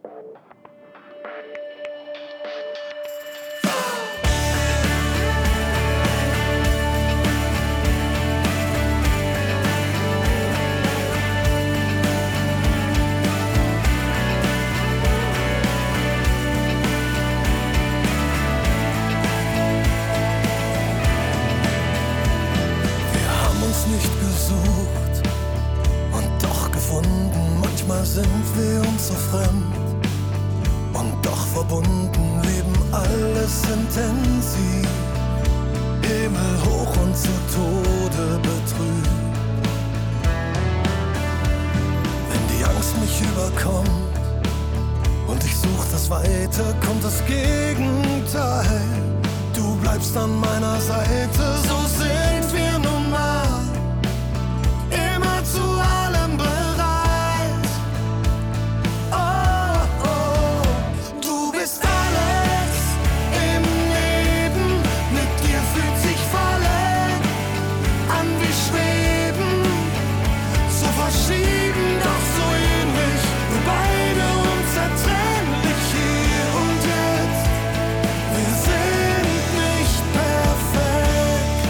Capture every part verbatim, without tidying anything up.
Manchmal sind wir uns so fremd und doch verbunden, leben alles intensiv. Himmel hoch und zu Tode betrübt. Wenn die Angst mich überkommt und ich such das Weite, kommt das Gegenteil. Du bleibst an meiner Seite, so sind wir nun mal, immer zu allem bereit. Doch so ähnlich, wir beide unzertrennlich hier und jetzt. Wir sind nicht perfekt.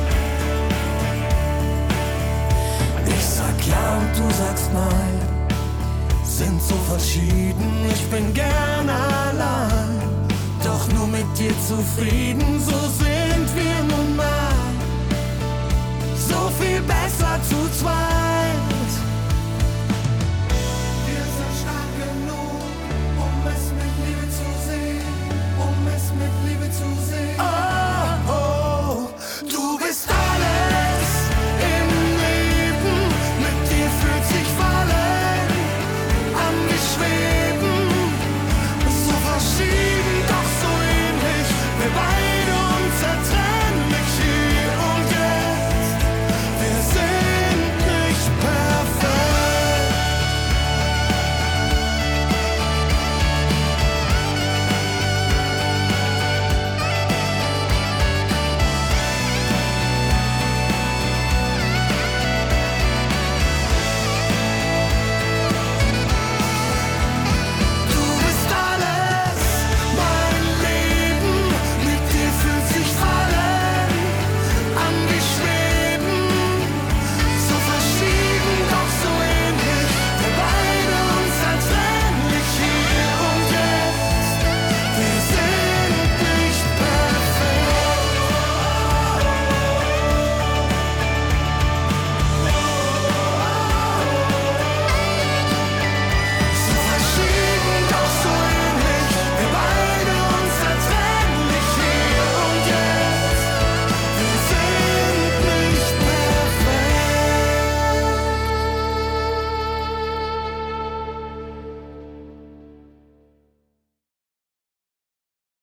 Ich sag ja und du sagst nein, sind so verschieden, ich bin gern allein, doch nur mit dir zufrieden, so sind wir nun mal, so viel besser zu zweit.